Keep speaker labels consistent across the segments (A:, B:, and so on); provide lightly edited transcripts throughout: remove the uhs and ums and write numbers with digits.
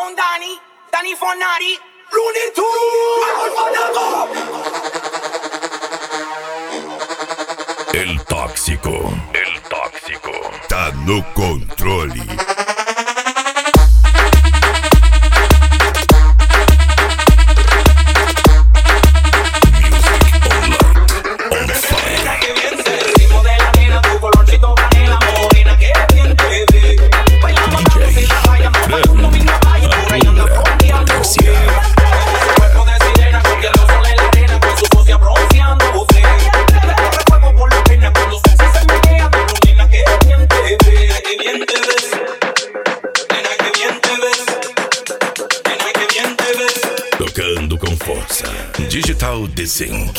A: con Dani Fornari, Looney Tunes,
B: El tóxico tá no controle. Tocando com força, Digital Desync.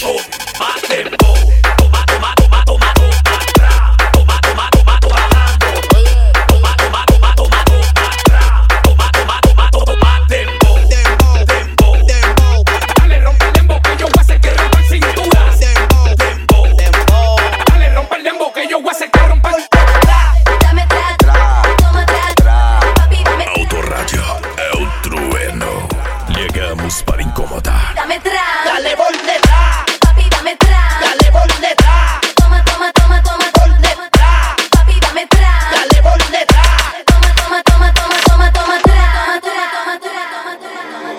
B: Llegamos para incomodar.
C: Dame tra,
A: dale por detrás,
C: papi, dame tra,
A: dale por detrás,
C: toma, toma, toma, toma,
A: por detrás,
C: papi, dame tra,
A: dale por detrás.
C: toma, toma, toma, toma, toma, toma, tra, toma, tra, toma, tra,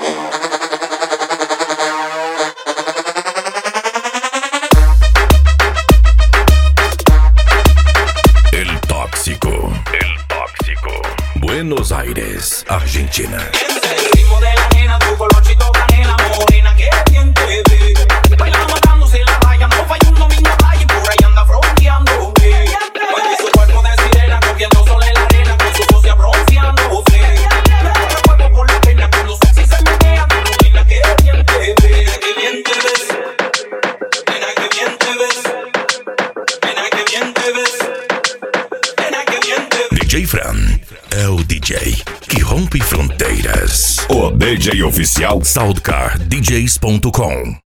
B: El tóxico. Buenos Aires, Argentina.
A: El ritmo de la nena, tu colorcito canela, morena, que bien te ve. Bailando matándose la raya, no falla un domingo playa y por ahí anda fronteando. Oye, su cuerpo de sirena, cogiendo sol en la arena, con su socia bronceando. Recuerdo por la pena, cuando sexy se menea, Carolina, que bien te ve. Que bien te ves, nena, que bien te ves, nena, que bien te ves, nena, que bien te ves.
B: DJ Fran é o DJ que rompe fronteiras. O DJ oficial SoundCardDJs.com.